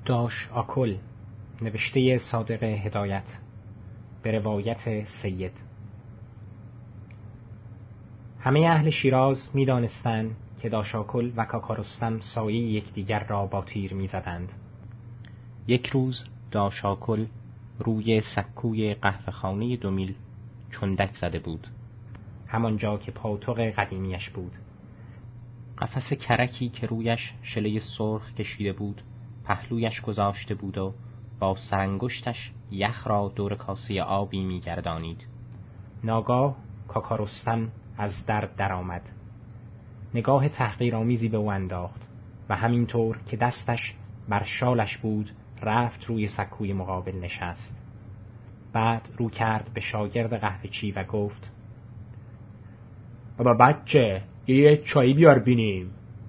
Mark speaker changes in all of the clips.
Speaker 1: داش آکل، نوشته صادق هدایت، به روایت سید. همه اهل شیراز می دانستند که داش آکل و کاکا رستم سایه یکدیگر را با تیر می زدند. یک روز داش آکل روی سکوی قهوه‌خانه 2 میل چندک زده بود، همانجا که پاتوق قدیمیش بود. قفس کرکی که رویش شله سرخ کشیده بود پهلویش گذاشته بود و با سرانگشتش یخ را دور کاسه آبی می‌گردانید. ناگاه کاکا رستم از در آمد. نگاه تحقیرآمیزی به او انداخت و همینطور که دستش بر شالش بود رفت روی سکوی مقابل نشست. بعد رو کرد به شاگرد قهوه‌چی و گفت: بابا بچه، یه چایی بیار بینیم.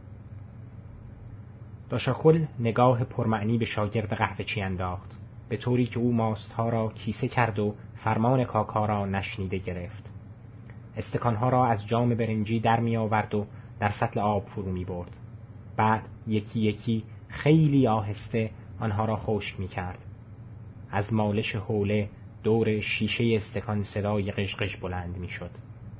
Speaker 1: داش آکل نگاه پرمعنی به شاگرد قهوه‌چی انداخت، به طوری که او ماستها را کیسه کرد و فرمان کاکا را نشنیده گرفت. استکانها را از جام برنجی در می آورد و در سطل آب فرو می برد. بعد یکی یکی خیلی آهسته آنها را خشک می کرد. از مالش حوله دور شیشه استکان صدای قشقش بلند می شد.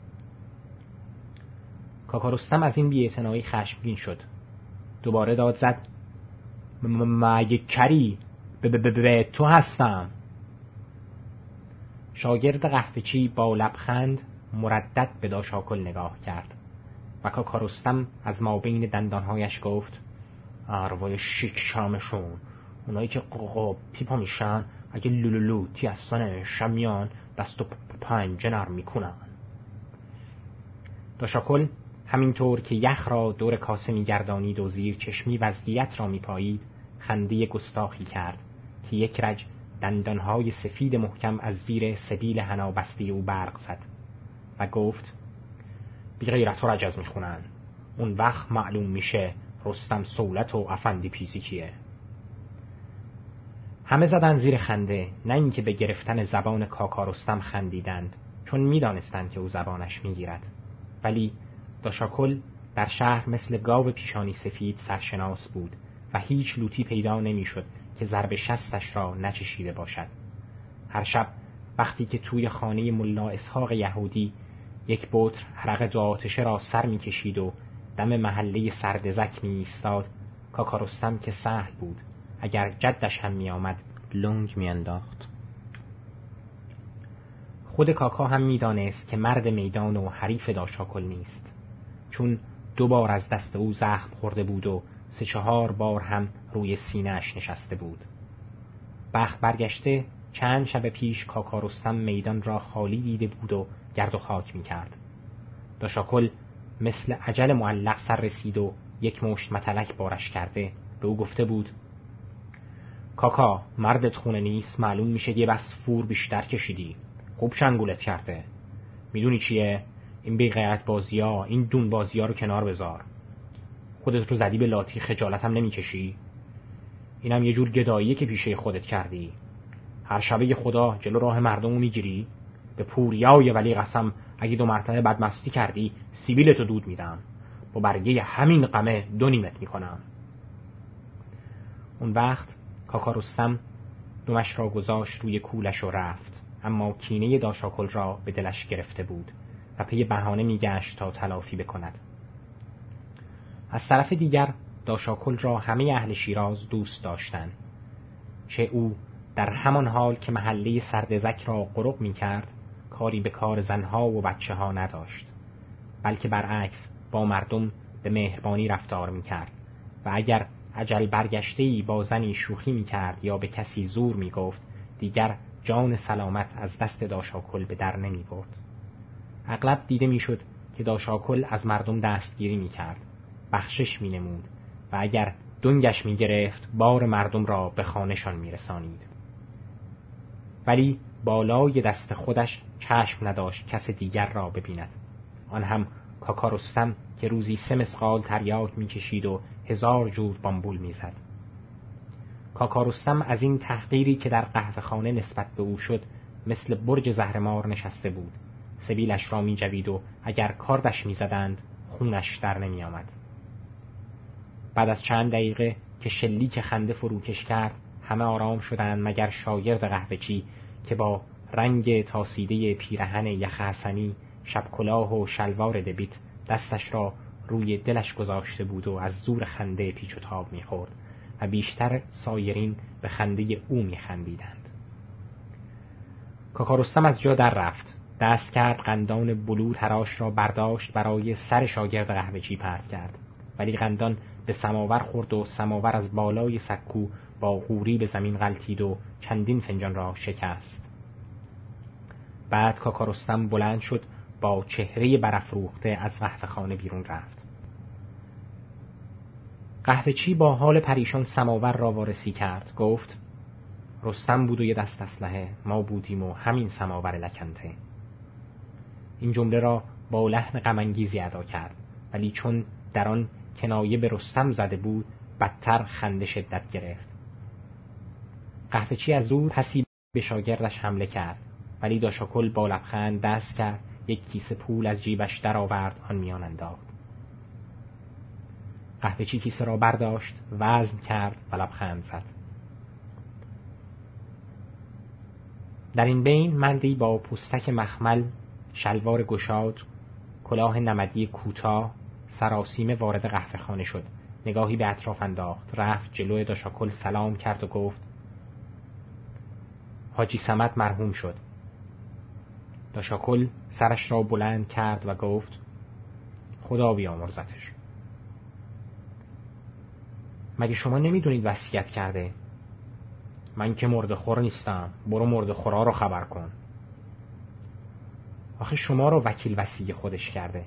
Speaker 1: کاکا رستم از این بی‌اعتنایی خشمگین شد. دوباره داد زد: مگه کری؟ به تو هستم. شاگرد قهوه‌چی با لبخند مردد به داش آکل نگاه کرد و کاکا رستم از مابین دندانهایش گفت: اروای شیک شامشون، اونایی که پیپا میشن اگه لولوتی از سنش میان دست و پنجه نرم میکنن. داش آکل همینطور که یخ را دور کاسه میگردانید و زیر چشمی وضعیت را میپایید خنده گستاخی کرد که یک رج دندانهای سفید محکم از زیر سبیل حنا بسته او برق زد و گفت: بی غیرت و رجز میخونن، اون وقت معلوم میشه رستم سولت و افندی پیسی کیه. همه زدن زیر خنده، نه اینکه به گرفتن زبان کاکا رستم خندیدند، چون میدانستند که او زبانش میگیرد. ولی داش آکل در شهر مثل گاو پیشانی سفید سرشناس بود و هیچ لوتی پیدا نمیشد که ضرب شستش را نچشیده باشد. هر شب وقتی که توی خانه ملا اسحاق یهودی یک بطر عرق 2 آتشه را سر میکشید و دم محله سردزک می ایستاد، کاکا رستم که سهل بود، اگر جدش هم می آمد لنگ می انداخت. خود کاکا هم می دانست که مرد میدان و حریف داش آکل نیست، چون 2 بار از دست او زخم خورده بود و 3-4 بار هم روی سینه‌اش نشسته بود. بخت برگشته چند شب پیش کاکا رستم میدان را خالی دیده بود و گرد و خاک می کرد. داش آکل مثل اجل معلق سر رسید و یک مشت متلک بارش کرده به او گفته بود: کاکا، مردت خونه نیست، معلوم میشه یه بس فور بیشتر کشیدی، خوب شنگولت کرده. میدونی چیه؟ این بی غیرت بازی‌ها، این دون بازی‌ها رو کنار بذار. خودت رو زدی به لاتی، خجالت هم نمیکشی؟ اینم یه جور گداییه که پیشه خودت کردی. هر شبه خدا جلو راه مردمو میگیری. به پوریای ولی قسم اگه 2 مرتبه بدمستی کردی سیبیلتو دود میدم، با برگه همین قمه 2 نیمت میکنم. اون وقت کاکا رستم دمش را گذاشت روی کولش و رفت، اما کینه داش آکل را به دلش گرفته بود و پی بهانه میگشت تا تلافی بکند. از طرف دیگر داش آکل را همه اهل شیراز دوست داشتند، چه او در همان حال که محله سردزک را غرق می‌کرد کاری به کار زنها و بچه‌ها نداشت، بلکه برعکس با مردم به مهربانی رفتار می‌کرد و اگر اجل برگشته‌ای با زنی شوخی می‌کرد یا به کسی زور می‌گفت دیگر جان سلامت از دست داش آکل به در نمی‌برد. اغلب دیده می‌شد که داش آکل از مردم دستگیری می‌کرد، بخشش می‌نمود و اگر دنگش می‌گرفت بار مردم را به خانه‌شان می‌رسانید. ولی بالای دست خودش چشم نداشت کس دیگر را ببیند، آن هم کاکا رستم که روزی 3 مسقال تریاک می‌کشید و 1000 جور بامبول می‌زد. کاکا رستم از این تحقیری که در قهوه‌خانه نسبت به او شد مثل برج زهرمار نشسته بود، سبیلش را می‌جوید و اگر کاردش می‌زدند خونش در نمی‌آمد. بعد از چند دقیقه که شلیک خنده فروکش کرد همه آرام شدند مگر شاگرد قهوه‌چی که با رنگ تاسیده پیرهن یخ حسنی، شب کلاه و شلوار دبیت دستش را روی دلش گذاشته بود و از زور خنده پیچ و تاب می‌خورد و بیشتر سایرین به خنده او می‌خندیدند. کاکا رستم از جا در رفت، دست کرد قندان بلو تراش را برداشت برای سر شاگرد قهوه‌چی پرت کرد، ولی قندان به سماور خورد و سماور از بالای سکو با غوری به زمین غلتید و چندین فنجان را شکست. بعد کاکا رستم بلند شد، با چهره برافروخته از قهوه‌خانه بیرون رفت. قهوه‌چی با حال پریشان سماور را وارسی کرد. گفت: رستم بود و یه دست اسلحه، ما بودیم و همین سماور لکنته. این جمله را با لحن غم انگیزی ادا کرد، ولی چون در آن کنایه به رستم زده بود بدتر خنده شدت گرفت. قهوه‌چی از زود پسی به شاگردش حمله کرد، ولی داشاکل با لبخند دست کرد، یک کیسه پول از جیبش در آورد، آن میان انداخت. قهوه‌چی کیسه را برداشت، وزن کرد و لبخند زد. در این بین مردی با پوستک مخمل، شلوار گشاد، کلاه نمدی کوتاه، سراسیمه وارد قهوه‌خانه شد. نگاهی به اطراف انداخت، رفت جلوی داشاکل سلام کرد و گفت: حاجی صمد مرحوم شد. داشاکل سرش را بلند کرد و گفت: خدا بیامرزتش. مگه شما نمیدونید وصیت کرده؟ من که مرده خور نیستم، برو مرده خورا رو خبر کن. آخه شما رو وکیل وصی خودش کرده.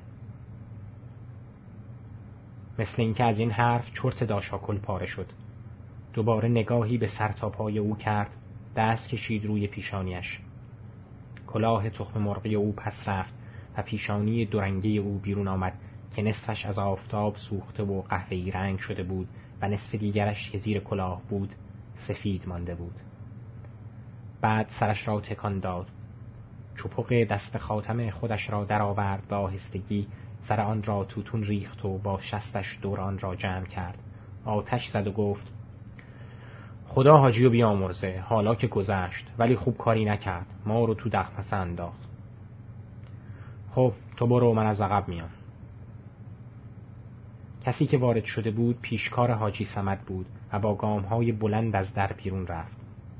Speaker 1: مثل اینکه از این حرف چرت داشاکل پاره شد. دوباره نگاهی به سر تا پای او کرد، دست کشید روی پیشانیش. کلاه تخم مرغی او پس رفت و پیشانی دورنگی او بیرون آمد که نصفش از آفتاب سوخته و قهوه‌ای رنگ شده بود و نصف دیگرش که زیر کلاه بود سفید مانده بود. بعد سرش را تکان داد، چپق دست خاتم خودش را درآورد و آهستگی سر آن را توتون ریخت و با شستش دور آن را جمع کرد. آتش زد و گفت: خدا حاجیو بیامرزه، حالا که گذشت، ولی خوب کاری نکرد، ما رو تو دغپسه انداخت. خب تو برو، من از عقب میام. کسی که وارد شده بود پیشکار حاجی صمد بود و با گام‌های بلند از در بیرون رفت.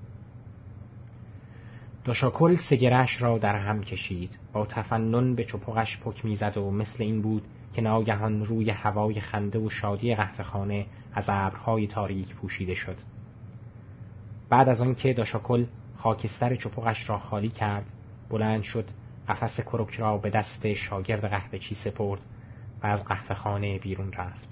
Speaker 1: داشاکل سگره‌اش را در هم کشید، با تفنن به چپقش پک می‌زد و مثل این بود که ناگهان روی هوای خنده و شادی قهوه‌خانه از ابرهای تاریک پوشیده شد. بعد از آن که داشاکل خاکستر چپقش را خالی کرد، بلند شد، قفس کرک را به دست شاگرد قهوه‌چی سپرد و از قهوه‌خانه بیرون رفت.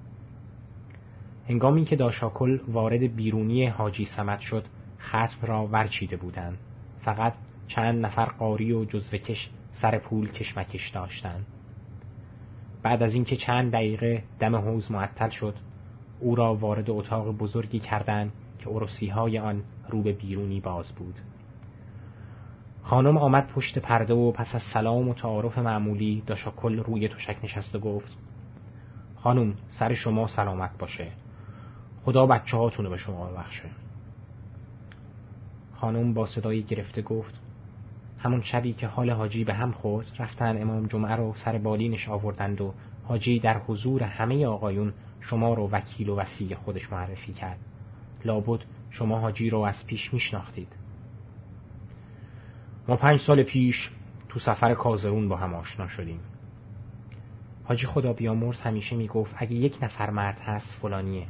Speaker 1: هنگامی که داشاکل وارد بیرونی حاجی صمد شد، ختم را ورچیده بودند. فقط چند نفر قاری و جزوه‌کش سر پول کشمکش داشتند. بعد از اینکه چند دقیقه دم حوض معطل شد، او را وارد اتاق بزرگی کردند که عروسی‌های آن رو به بیرونی باز بود. خانم آمد پشت پرده و پس از سلام و تعارف معمولی داشاکل روی تشک نشست و گفت: خانم سر شما سلامت باشه، خدا بچه هاتونو به شما ببخشه. خانم با صدای گرفته گفت: همون شبی که حال حاجی به هم خورد رفتن امام جمعه رو سر بالینش آوردند و حاجی در حضور همه آقایون شما رو وکیل و وصی خودش معرفی کرد. لابد شما حاجی رو از پیش میشناختید. ما 5 سال پیش تو سفر کازرون با هم آشنا شدیم. حاجی خدا بیامرز همیشه میگفت اگه یک نفر مرد هست فلانیه.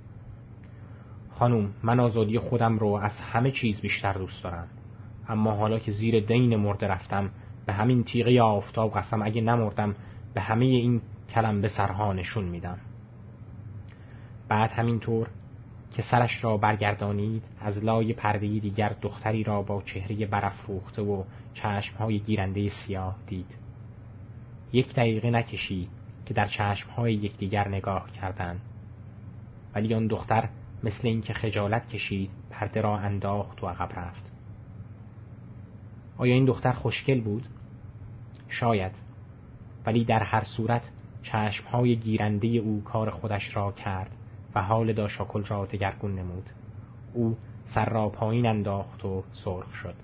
Speaker 1: خانم من آزادی خودم رو از همه چیز بیشتر دوست دارم، اما حالا که زیر دین مرده رفتم به همین تیغه آفتاب قسم اگه نمردم به همه این کلم به سرها نشون میدم. بعد همینطور که سرش را برگردانید از لای پرده‌ای دیگر دختری را با چهره برافروخته و چشمهای گیرنده سیاه دید. 1 دقیقه نکشید که در چشمهای یکدیگر نگاه کردند، ولی آن دختر مثل اینکه خجالت کشید پرده را انداخت و عقب رفت. آیا این دختر خوشگل بود؟ شاید، ولی در هر صورت چشمهای گیرنده او کار خودش را کرد و حال داشاکل را دگرگون نمود. او سر را پایین انداخت و سرخ شد.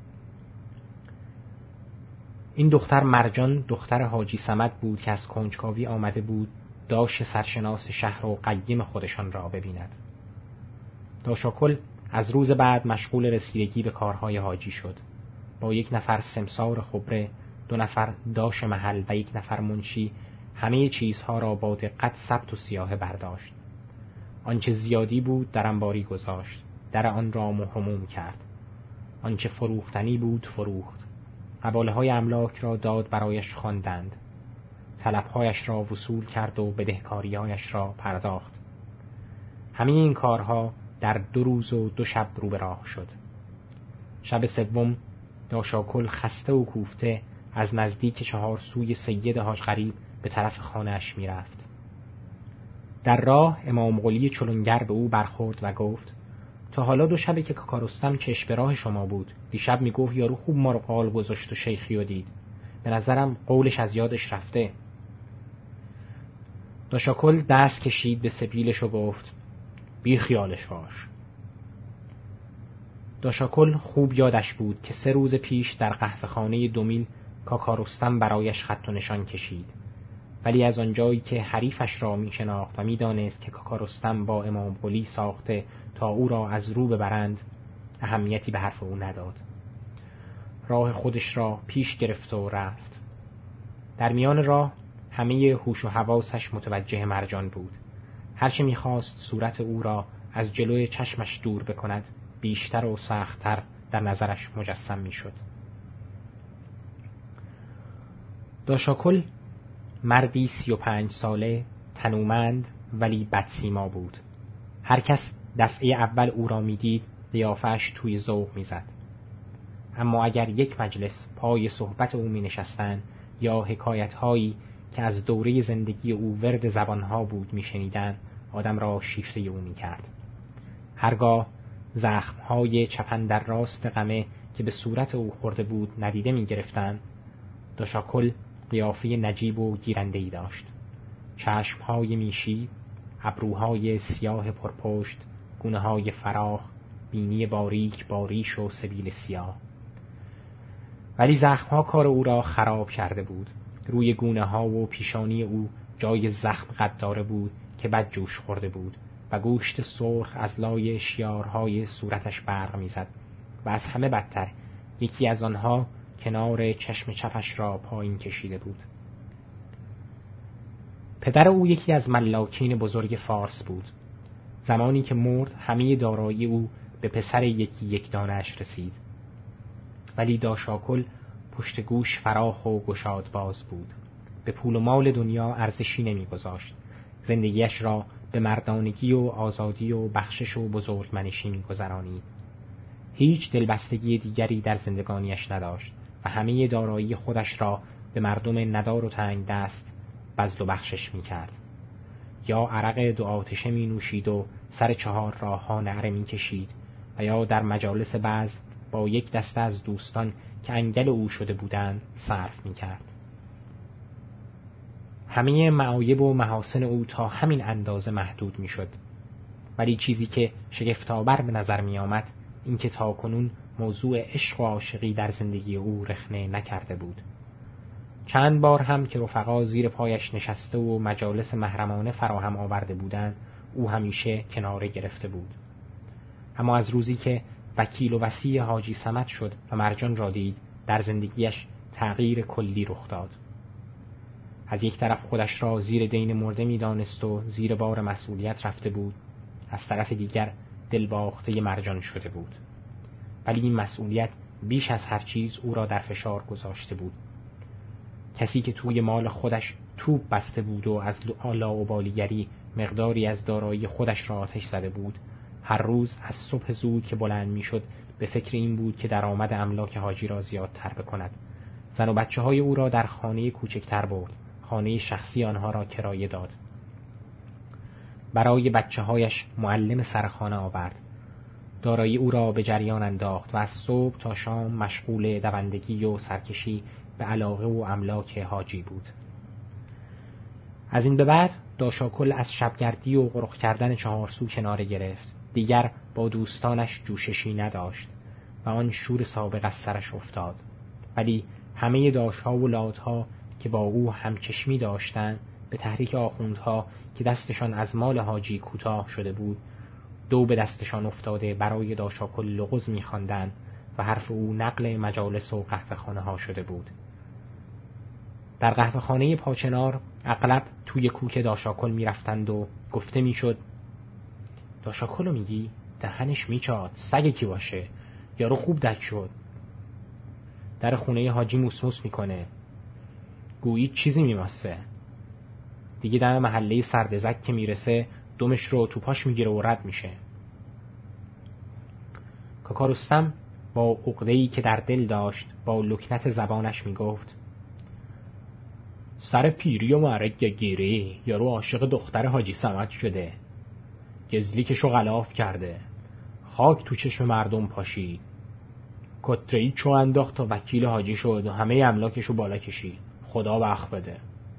Speaker 1: این دختر مرجان دختر حاجی صمد بود که از کنجکاوی آمده بود داش سرشناس شهر و قیم خودشان را ببیند. داشاکل از روز بعد مشغول رسیدگی به کارهای حاجی شد. با 1 نفر سمسار خبره، 2 نفر داش محل و 1 نفر منشی همه چیزها را با دقت ثبت و سیاهه برداشت. آنچه زیادی بود در انباری گذاشت، در آن را مهرموم کرد. آنچه فروختنی بود فروخت. حواله‌های املاک را داد برایش خواندند. طلب‌هایش را وصول کرد و بدهکاری‌هایش را پرداخت. همه این کارها در 2 روز و 2 شب رو به راه شد. شب سوم داشاکل خسته و کوفته از نزدیک 4 سوی سید حاج غریب به طرف خانه‌اش می‌رفت. در راه امام قلی چلنگر به او برخورد و گفت: تا حالا 2 شبه که کاکا رستم چشم به راه شما بود. دیشب میگفت یارو خوب ما رو قال گذاشت و شیخی و دید. به نظرم قولش از یادش رفته. داشاکل دست کشید به سبیلش و گفت: بی خیالش باش. داشاکل خوب یادش بود که 3 روز پیش در قهوه‌خانه 2 میل کاکا رستم برایش خط و نشان کشید، ولی از آنجایی که حریفش را می‌شناخت و می‌دانست که کاکا رستم با امام قلی ساخته تا او را از رو ببرند، اهمیتی به حرف او نداد. راه خودش را پیش گرفت و رفت. در میان راه همه هوش و حواسش متوجه مرجان بود. هرچه می‌خواست صورت او را از جلوی چشمش دور بکند، بیشتر و سخت‌تر در نظرش مجسم می‌شد. داشاکل مردی 35 ساله، تنومند ولی بدسیما بود. هر کس دفعه اول او را می‌دید، قیافه‌اش توی ذوق می‌زد. اما اگر یک مجلس پای صحبت او می‌نشستند یا حکایت‌هایی که از دوره زندگی او ورد زبان‌ها بود می‌شنیدند، آدم را شیفته او می‌کرد. هرگاه زخم‌های چپن در راست قمه که به صورت او خورده بود ندیده می‌گرفتند، داشاکل قیافه نجیب و گیرنده‌ای داشت. چشم‌های میشی، ابروهای سیاه پرپشت، گونه‌های فراخ، بینی باریک با ریش و سبیل سیاه. ولی زخم‌ها کار او را خراب کرده بود. روی گونه‌ها و پیشانی او جای زخم قداره بود که بد جوش خورده بود و گوشت سرخ از لای شیارهای صورتش برق می‌زد و از همه بدتر یکی از آنها کنار چشم چپش را پایین کشیده بود. پدر او یکی از ملاکین بزرگ فارس بود. زمانی که مرد همه دارایی او به پسر یکی یک دانش رسید. ولی داشاکل پشت گوش فراخ و گشاد باز بود. به پول و مال دنیا ارزشی نمی‌گذاشت. زندگیش را به مردانگی و آزادی و بخشش و بزرگمنشی می‌گذرانید. هیچ دلبستگی دیگری در زندگانیش نداشت و همه دارایی خودش را به مردم ندار و تنگ دست بذل و بخشش می‌کرد. یا عرق 2 آتشه می‌نوشید و سر 4 راه‌ها نعره می‌کشید و یا در مجالس بعض با یک دسته از دوستان که انگل او شده بودند صرف می‌کرد. همه معایب و محاسن او تا همین اندازه محدود می‌شد. ولی چیزی که شگفت‌آور به نظر می‌آمد این که تاکنون موضوع عشق و عاشقی در زندگی او رخنه نکرده بود. چند بار هم که رفقا زیر پایش نشسته و مجالس محرمانه فراهم آورده بودند، او همیشه کناره گرفته بود. اما از روزی که وکیل و وصی حاجی صمد شد و مرجان را دید، در زندگیش تغییر کلی رخ داد. از یک طرف خودش را زیر دین مرده می‌دانست و زیر بار مسئولیت رفته بود، از طرف دیگر دلباخته مرجان شده بود. ولی این مسئولیت بیش از هر چیز او را در فشار گذاشته بود. کسی که توی مال خودش توپ بسته بود و از لاابالیگری مقداری از دارایی خودش را آتش زده بود، هر روز از صبح زود که بلند میشد به فکر این بود که درآمد املاک حاجی را زیادتر بکند. زن و بچه‌های او را در خانه کوچکتر برد، خانه شخصی آنها را کرایه داد. برای بچه‌هایش معلم سرخانه آورد. دارایی او را به جریان انداخت و از صبح تا شام مشغول دوندگی و سرکشی به علاقه و املاک حاجی بود. از این به بعد داشاکل از شبگردی و قرق کردن چهارسو کناره گرفت. دیگر با دوستانش جوششی نداشت و آن شور سابق از سرش افتاد. ولی همه داشها و لاتها که با او همچشمی داشتند به تحریک آخوندها که دستشان از مال حاجی کوتاه شده بود دو به دستشان افتاده برای داشاکل لغز می‌خواندند و حرف او نقل مجالس و قهوه‌خانه ها شده بود. در قهوه‌خانه پاچنار اغلب توی کوک داشاکل می‌رفتند و گفته می‌شد داشاکلو میگی؟ دهنش میچاد، سگ کی باشه، یارو خوب دک شد. در خونه حاجی موسموس میکنه، گویی چیزی میماسه. دیگه دم محله سردزک که میرسه دمش رو تو پاش میگیره و رد میشه. کاکا رستم با عقده‌ای که در دل داشت با لکنت زبانش میگفت سر پیری و معرگ گیری، یارو عاشق دختر حاجی صمد شده، گزلیکشو غلاف کرده، خاک تو چشم مردم پاشید، کتره‌ای چو انداخت تا وکیل حاجی شد و همه املاکشو بالا کشید، خدا بخت بده.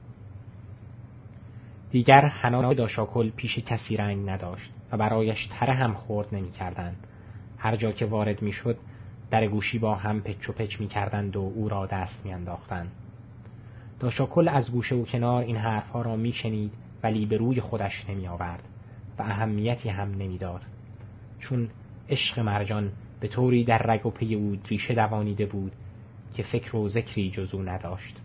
Speaker 1: دیگر حنا داشاکل پیش کسی رنگ نداشت و برایش تره هم خورد نمی کردند. هر جا که وارد می شد در گوشی با هم پچ و پچ می کردند و او را دست می انداختند. داشاکل از گوشه و کنار این حرفها را می شنید ولی به روی خودش نمی آورد و اهمیتی هم نمی داد، چون عشق مرجان به طوری در رگ و پی او ریشه دوانیده بود که فکر و ذکری جز او نداشت.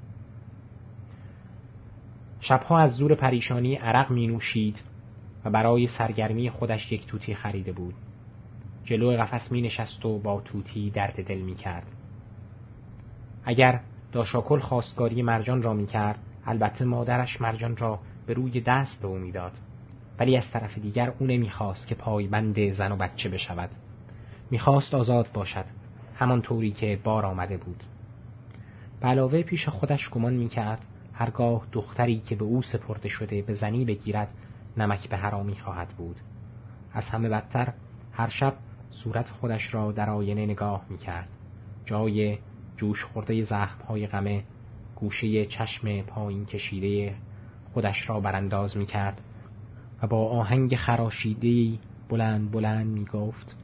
Speaker 1: شبها از زور پریشانی عرق می نوشید و برای سرگرمی خودش یک توتی خریده بود. جلو قفس می نشست و با توتی درد دل می کرد. اگر داشاکل خواستگاری مرجان را می کرد، البته مادرش مرجان را به روی دست به او می داد. ولی از طرف دیگر او نمی خواست که پایبند زن و بچه بشود. می خواست آزاد باشد، همان طوری که بار آمده بود. به علاوه پیش خودش گمان می کرد هرگاه دختری که به او سپرده شده به زنی بگیرد نمک به حرامی خواهد بود. از همه بدتر هر شب صورت خودش را در آینه نگاه می کرد. جای جوش خورده زخم‌های غمه گوشه چشم پایین کشیده خودش را برانداز می کرد و با آهنگ خراشیده‌ای بلند بلند می گفت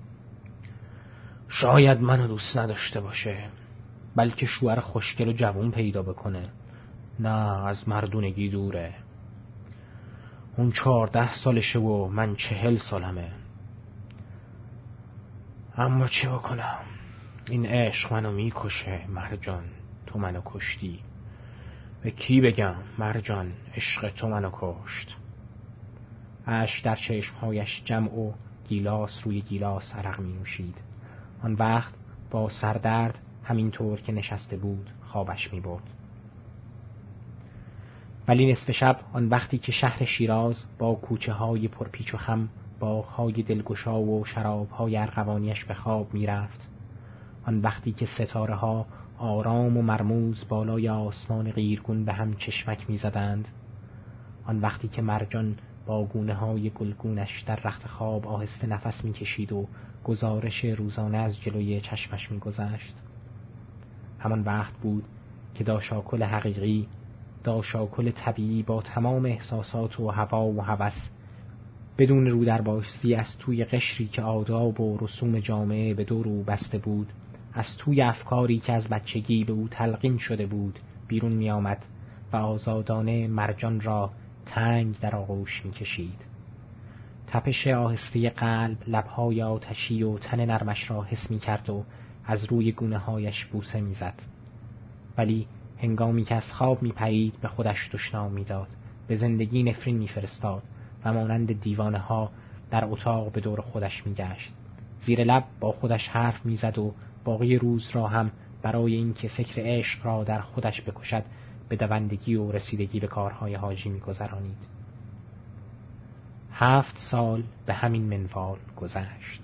Speaker 1: شاید منو دوست نداشته باشه، بلکه شوهر خوشگل و جوون پیدا بکنه. نه، از مردونگی دوره. اون 14 سالشه و من 40 سالمه. اما چه بکنم، این عشق منو میکشه. مرجان تو منو کشتی. به کی بگم مرجان عشق تو منو کشت. اشک در چشمهایش جمع و گیلاس روی گیلاس عرق می نوشید. آن وقت با سردرد همینطور که نشسته بود خوابش می برد. ولی نصف شب، آن وقتی که شهر شیراز با کوچه های پرپیچ و خم، باغ‌های دلگشا و شراب‌های ارغوانیش به خواب می رفت، آن وقتی که ستاره ها آرام و مرموز بالای آسمان قیرگون به هم چشمک می زدند، آن وقتی که مرجان با گونه های گلگونش در رخت خواب آهسته نفس می کشید و گزارش روزانه از جلوی چشمش می گذشت، همان وقت بود که داشاکل حقیقی، داشاکل طبیعی با تمام احساسات و هوا و هوس، بدون رو در بایستی از توی قشری که آداب و رسوم جامعه به دور او بسته بود، از توی افکاری که از بچگی به او تلقین شده بود بیرون می آمد و آزادانه مرجان را تنگ در آغوش می کشید. تپش آهسته قلب لبهای آتشی و تن نرمش را حس می کرد و از روی گونه هایش بوسه می زد. ولی هنگامی که از خواب می پرید به خودش دشنام می داد، به زندگی نفرین می فرستاد و مانند دیوانه ها در اتاق به دور خودش می گشت. زیر لب با خودش حرف می زد و باقی روز را هم برای اینکه فکر عشق را در خودش بکشد به دوندگی و رسیدگی به کارهای حاجی می گذرانید. 7 سال به همین منوال گذشت.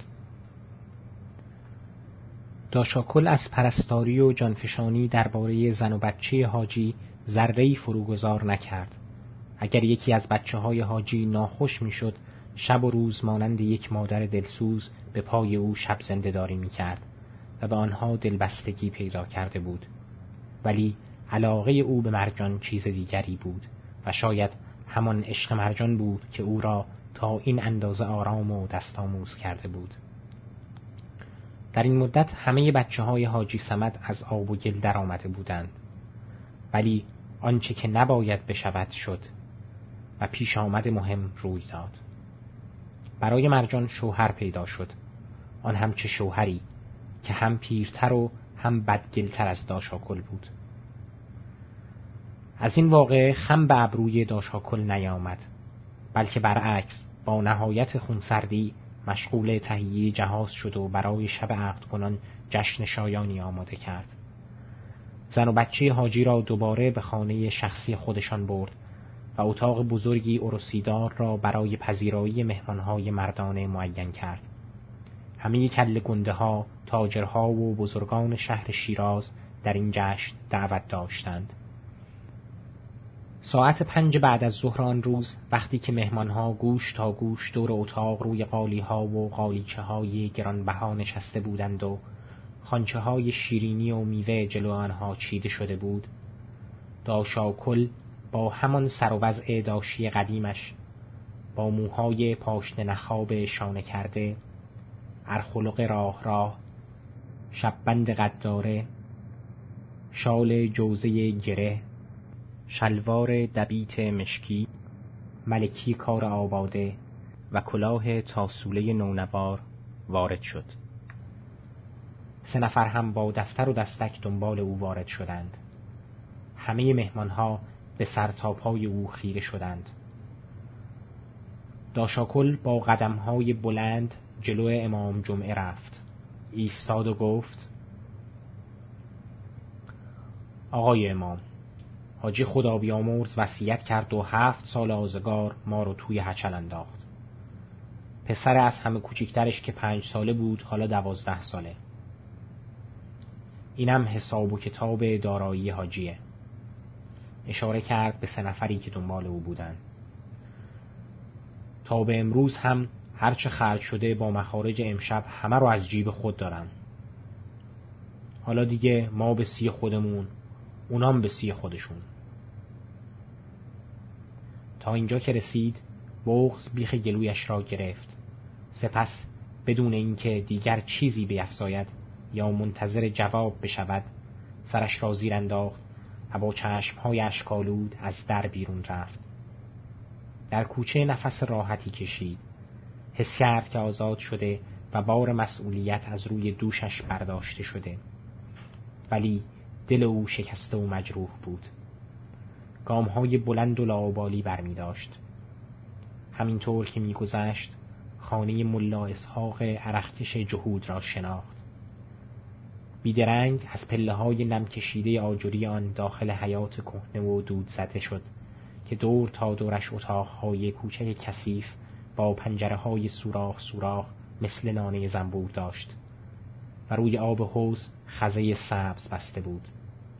Speaker 1: داشاکل از پرستاری و جانفشانی درباره زن و بچه حاجی ذره‌ای فروگذار نکرد. اگر یکی از بچه‌های حاجی ناخوش میشد، شب و روز مانند یک مادر دلسوز به پای او شب زنده‌داری می‌کرد و به آنها دلبستگی پیدا کرده بود. ولی علاقه او به مرجان چیز دیگری بود و شاید همان عشق مرجان بود که او را تا این اندازه آرام و دست آموز کرده بود. در این مدت همه بچه‌های حاجی صمد از آب و گل در آمده بودند، ولی آنچه که نباید بشود شد و پیش آمد مهم روی داد. برای مرجان شوهر پیدا شد، آن هم چه شوهری که هم پیرتر و هم بدگلتر از داشاکل بود. از این واقعه خم به ابروی داشاکل نیامد، بلکه برعکس با نهایت خونسردی مشغول تهیه جهاز شد و برای شب عقد کنان جشن شایانی آماده کرد. زن و بچه حاجی را دوباره به خانه شخصی خودشان برد و اتاق بزرگی عروسیدار را برای پذیرایی مهمانهای مردانه معین کرد. همه کله گنده ها، تاجرها و بزرگان شهر شیراز در این جشن دعوت داشتند. ساعت 5 بعد از ظهر آن روز، وقتی که مهمانها گوش تا گوش دور اتاق روی قالی‌ها و قالیچه‌های گرانبها نشسته بودند و خوانچه‌های شیرینی و میوه جلو آنها چیده شده بود، داشاکل با همان سر و وضع داشی قدیمش، با موهای پاشنه نخاب شانه کرده، ارخلق راه شببند قداره، شال جوزه گره، شلوار دبیت مشکی، ملکی کار آباده و کلاه تاسوله نونوار وارد شد. 3 نفر هم با دفتر و دستک دنبال او وارد شدند. همه مهمانها به سر تا پای او خیره شدند. داشاکل با قدم‌های بلند جلو امام جمعه رفت، ایستاد و گفت: آقای امام، حاجی خدا بیامرز وصیت کرد و 7 سال آزگار ما رو توی هچل انداخت. پسر از همه کوچکترش که 5 ساله بود حالا 12 ساله. اینم حساب و کتاب دارایی حاجیه. اشاره کرد به 3 نفری که دنبال او بودن. تا به امروز هم هرچه خرج شده با مخارج امشب همه رو از جیب خود دارن. حالا دیگه ما به سی خودمون، اونام به سی خودشون. تا اینجا که رسید بغض بیخ گلویش را گرفت. سپس بدون اینکه دیگر چیزی بیفزاید یا منتظر جواب بشود، سرش را زیر انداخت و با چشمهای اشک‌آلود از در بیرون رفت. در کوچه نفس راحتی کشید. حس کرد که آزاد شده و بار مسئولیت از روی دوشش برداشته شده، ولی دل او شکسته و مجروح بود. گام‌های بلند و لاابالی برمی داشت. همینطور که می‌گذشت خانه ملا اسحاق عرقکش جهود را شناخت. بیدرنگ از پله‌های نم کشیده آجری آن داخل حیاط کهنه و دود زده شد که دور تا دورش اتاق‌های کوچک کثیف با پنجره‌های سوراخ مثل نانه زنبور داشت و روی آب حوض خزه سبز بسته بود.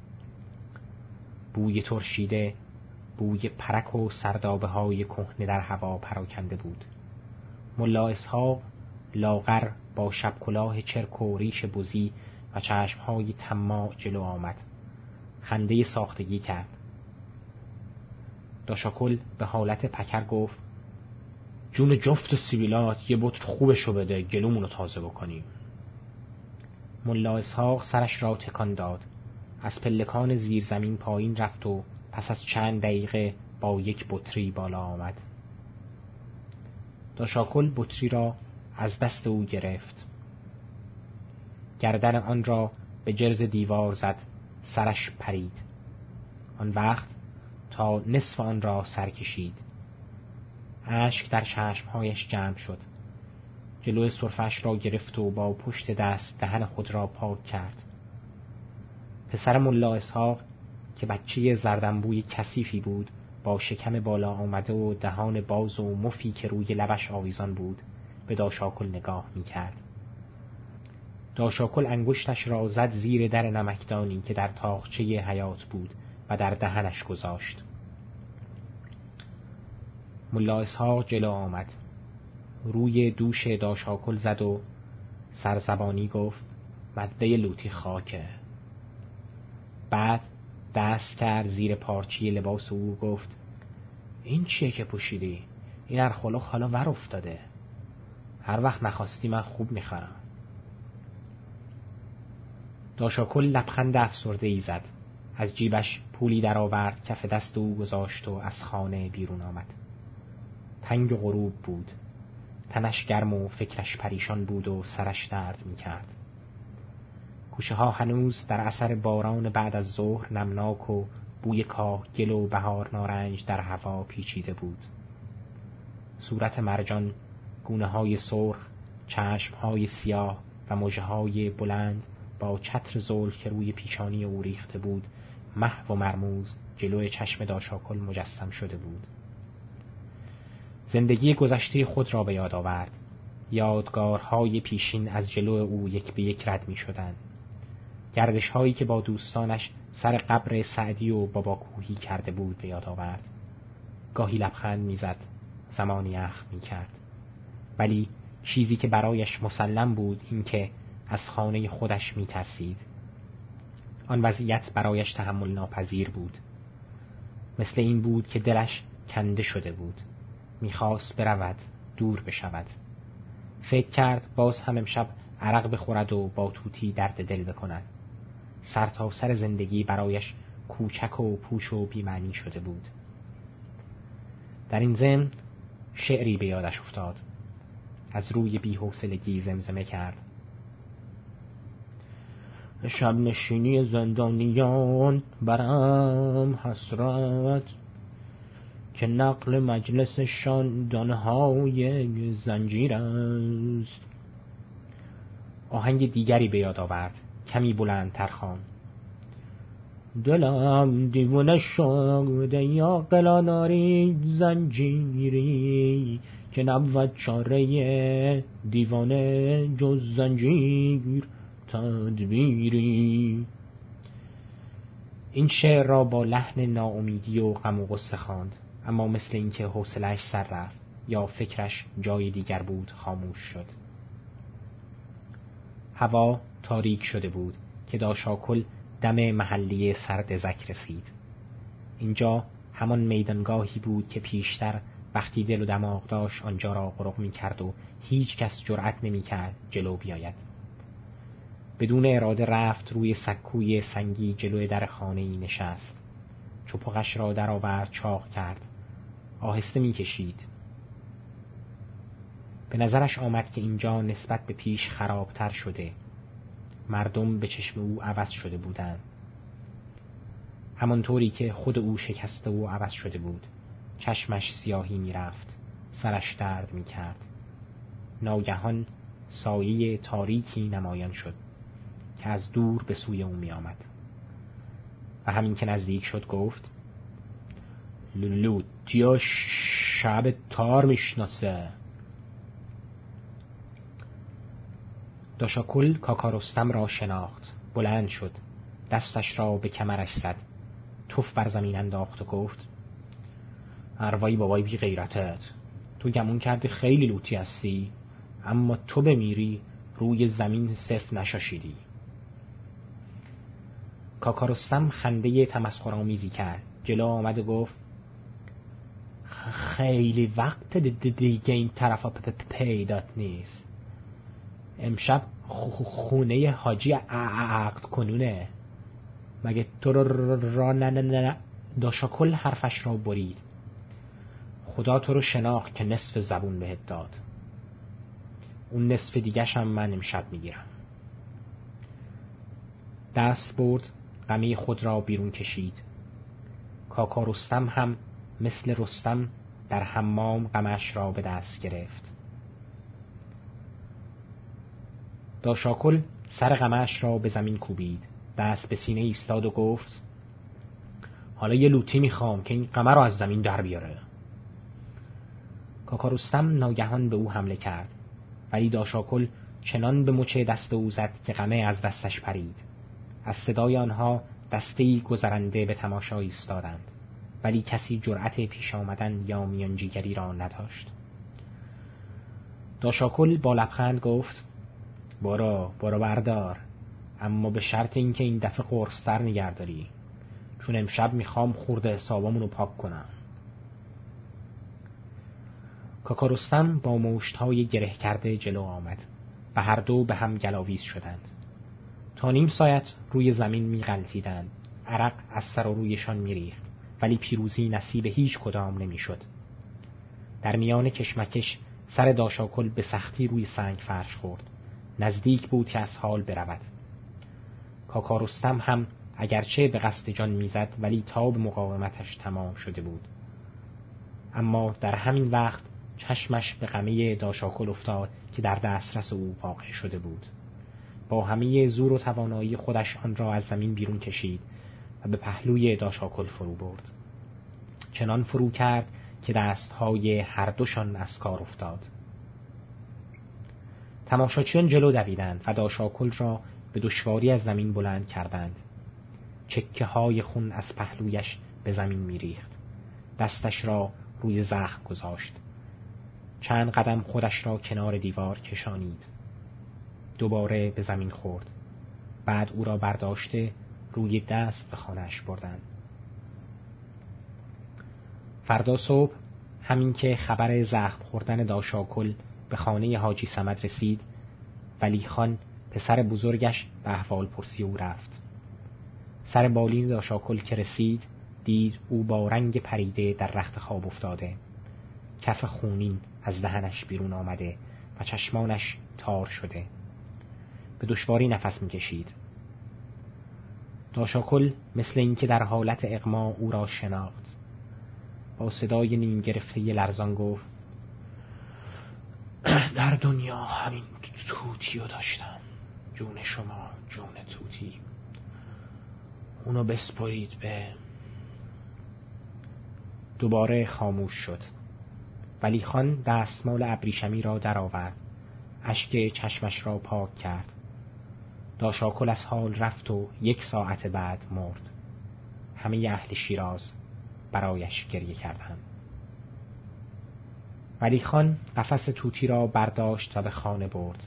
Speaker 1: بوی ترشیده، بوی پرک و سردابه‌های کهنه در هوا پراکنده بود. ملا اسحاق لاغر با شب کلاه چرک و ریش بزی و چشم‌های طماع جلو آمد. خنده ساختگی کرد. داشاکل به حالت پکر گفت: جون جفت سیبیلات یه بطر خوبشو بده، گلومونو تازه بکنیم. ملا اسحاق سرش را تکان داد، از پلکان زیر زمین پایین رفت و پس از چند دقیقه با یک بطری بالا آمد. داشاکل بطری را از دست او گرفت، گردن آن را به جرز دیوار زد، سرش پرید. آن وقت تا نصف آن را سر کشید. اشک در چشمهایش جمع شد. جلوی سرفش را گرفت و با پشت دست دهن خود را پاک کرد. پسر ملا اسحاق که بچه زردنبوی کثیفی بود، با شکم بالا آمده و دهان باز و مفی که روی لبش آویزان بود، به داشاکل نگاه می‌کرد. داشاکل انگشتش را زد زیر در نمکدانی که در تاقچه حیاط بود و در دهنش گذاشت. ملا اسحاق جلو آمد، روی دوش داشاکل زد و سرزبانی گفت: مده لوتی خاکه. بعد دست کرد زیر پارچی لباس او گفت: این چیه که پوشیدی؟ این ارخلق حالا ور افتاده. هر وقت نخواستی من خوب میخرم. داشاکل لبخند افسرده‌ای زد. از جیبش پولی در آورد، کف دست او گذاشت و از خانه بیرون آمد. تنگ غروب بود. تنش گرم و فکرش پریشان بود و سرش درد میکرد. کوچه ها هنوز در اثر باران بعد از ظهر نمناک و بوی کاه، گل و بهار نارنج در هوا پیچیده بود. صورت مرجان، گونه های سرخ، چشم های سیاه و مژه های بلند با چتر زلف که روی پیشانی او ریخته بود محو و مرموز جلوی چشم داشاکل مجسم شده بود. زندگی گذشته خود را به یاد آورد. یادگارهای پیشین از جلو او یک به یک رد می شدند. گردش هایی که با دوستانش سر قبر سعدی و بابا کوهی کرده بود به یاد آورد. گاهی لبخند می زد، زمانی اخم می کرد. ولی چیزی که برایش مسلم بود این که از خانه خودش می ترسید. آن وضعیت برایش تحمل ناپذیر بود. مثل این بود که دلش کنده شده بود. میخواست برود، دور بشود. فکر کرد باز هم امشب عرق بخورد و با توتی درد دل بکند. سر تا سر زندگی برایش کوچک و پوچ و بی‌معنی شده بود. در این ضمن شعری به یادش افتاد. از روی بی‌حوصلگی زمزمه کرد: شب نشینی زندانیان برم حسرت، که نقل مجلسشان دانهای زنجیر است. آهنگ دیگری به یاد آورد، کمی بلندتر خواند: دلم دیوانه شده یا قلاناری زنجیری، که نبود چاره دیوانه جز زنجیر تدبیری. این شعر را با لحن ناامیدی و غم و غصه خواند، اما مثل اینکه حوصله‌اش سر رفت یا فکرش جای دیگر بود خاموش شد. هوا تاریک شده بود که داشاکل دم محلی سردزک رسید. اینجا همان میدانگاهی بود که پیشتر وقتی دل و دماغ داشت آنجا را غرق می کرد و هیچ کس جرأت نمی کرد جلو بیاید. بدون اراده رفت روی سکوی سنگی جلوی در خانه‌ای نشست. چپقش را در آورد، چاق کرد. آهسته می کشید. به نظرش آمد که اینجا نسبت به پیش خرابتر شده. مردم به چشم او عوض شده بودند. همانطوری که خود او شکسته و عوض شده بود. چشمش سیاهی می رفت. سرش درد می کرد. ناگهان سایه تاریکی نمایان شد که از دور به سوی او می آمد. و همین که نزدیک شد گفت: لوتیا شب تار میشناسه. داشاکل کاکا رستم را شناخت. بلند شد، دستش را به کمرش زد، تف بر زمین انداخت و گفت: اروایی بابای بی غیرتت، تو گمون کردی خیلی لوتی هستی، اما تو بمیری روی زمین صرف نشاشیدی. کاکا رستم خنده تمسخرآمیزی کرد. جلو آمد و گفت: خیلی وقت دیگه این طرفا پیدات نیست. امشب خونه حاجی عقد کنونه. مگه تو را نه. داشاکل حرفش را برید. خدا تو رو شناخت که نصف زبون بهت داد. اون نصف دیگه‌ش هم من امشب میگیرم. دست برد، قمی خود را بیرون کشید. کاکا رستم هم مثل رستم در حمام قمش را به دست گرفت. داشاکل سر قمش را به زمین کوبید، دست به سینه ایستاد و گفت: حالا یه لوتی میخوام که این قمه را از زمین در بیاره. کاکا رستم ناگهان به او حمله کرد، ولی داشاکل چنان به مچ دست او زد که قمه از دستش پرید. از صدای آنها دسته‌ای گذرنده به تماشا ایستادند، ولی کسی جرأت پیش آمدن یا میانجیگری را نداشت. داشاکل با لبخند گفت: برو بردار، اما به شرط اینکه این دفعه قرص‌تر نگهداری، چون امشب میخوام خورده حسابامونو پاک کنم. کاکا رستم با مشت‌های گره کرده جلو آمد و هر دو به هم گلاویز شدند. تا نیم ساعت روی زمین می‌غلتیدند. عرق از سر و رویشان می‌ریخت، ولی پیروزی نصیب هیچ کدام نمی‌شد. در میان کشمکش سر داشاکل به سختی روی سنگ فرش خورد. نزدیک بود که از حال برود. کاکا رستم هم اگرچه به قصد جان میزد، ولی تاب مقاومتش تمام شده بود. اما در همین وقت چشمش به قمه داشاکل افتاد که در دسترس او واقع شده بود. با همه زور و توانایی خودش آن را از زمین بیرون کشید و به پهلوی داشاکل فرو برد. چنان فرو کرد که دستهای هر دوشان از کار افتاد. تماشاچیان جلو دویدند و داشاکل را به دشواری از زمین بلند کردند. چکه های خون از پهلویش به زمین می‌ریخت. دستش را روی زخم گذاشت. چند قدم خودش را کنار دیوار کشانید. دوباره به زمین خورد. بعد او را برداشته روی دست به خانه‌اش بردند. فردا صبح همین که خبر زخم خوردن داشاکل به خانه حاجی صمد رسید، ولی خان پسر بزرگش به احوال پرسی او رفت. سر بالین داشاکل که رسید، دید او با رنگ پریده در رخت خواب افتاده. کف خونین از دهنش بیرون آمده و چشمانش تار شده. به دشواری نفس می‌کشید. داشاکل مثل اینکه در حالت اغما او را شناخت. با صدای نیم گرفته لرزان گفت: در دنیا همین توتی رو داشتم. جون شما جون توتی. اونو بسپرید به... دوباره خاموش شد. ولی خان دستمال ابریشمی را درآورد. اشک چشمش را پاک کرد. داشاکل از حال رفت و 1 ساعت بعد مرد. همه اهل شیراز برایش گریه کردند. ولی خان قفس توتی را برداشت و به خانه برد.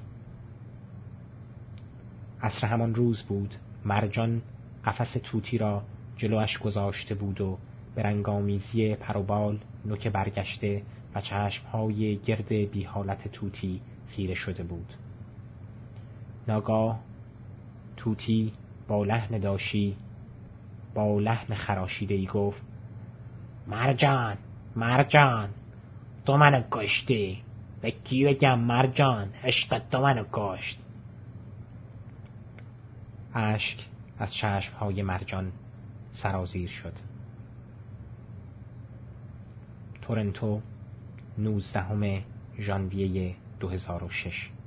Speaker 1: عصر همان روز بود. مرجان قفس توتی را جلوش گذاشته بود و به رنگامیزی پر و بال، نوک برگشته و چشمهای گرد بی حالت توتی خیره شده بود. ناگاه توتی با لحن داشی، با لحن خراشیده‌ای گفت: مرجان، مرجان، تو منو کشتی. به کی بگم مرجان؟ عشق تو منو کشت. اشک از چشمهای مرجان سرازیر شد. تورنتو، 19 ژانویه 2006.